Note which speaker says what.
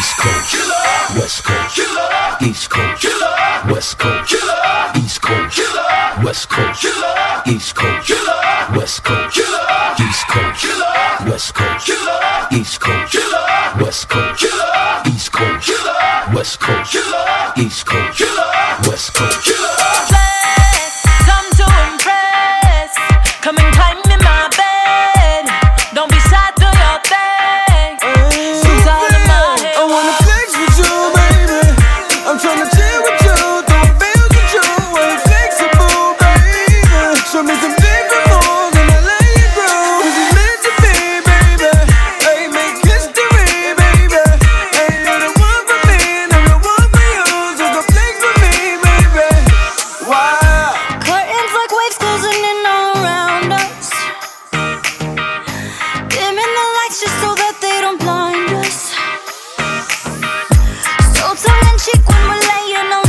Speaker 1: East Coast, West Coast, East Coast, West Coast, East Coast, West Coast, East Coast, West Coast, East Coast, West Coast, East Coast, West Coast, East Coast, West Coast, East Coast, West Coast.